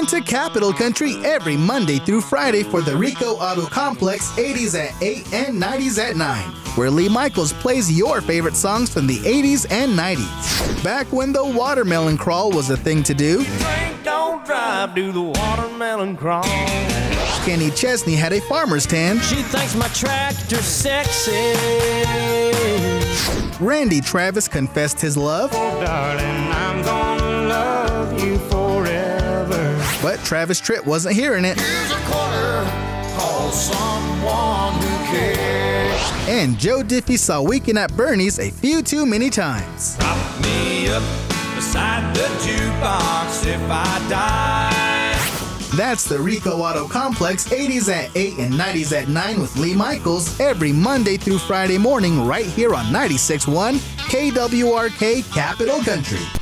to Capital Country every Monday through Friday for the Rico Auto Complex 80s at 8 and 90s at 9, where Lee Michaels plays your favorite songs from the 80s and 90s. Back when the watermelon crawl was a thing to do, Drink, don't drive, do the watermelon crawl. Kenny Chesney had a farmer's tan. She thinks my tractor's sexy. Randy Travis confessed his love. Oh, darling, I'm gonna love you forever. But Travis Tritt wasn't hearing it. Here's a quarter, call someone who cares. And Joe Diffie saw Weekend at Bernie's a few too many times. Prop me up beside the jukebox if I die. That's the Rico Auto Complex 80s at 8 and 90s at 9 with Lee Michaels every Monday through Friday morning right here on 96.1 KWRK Capital Country.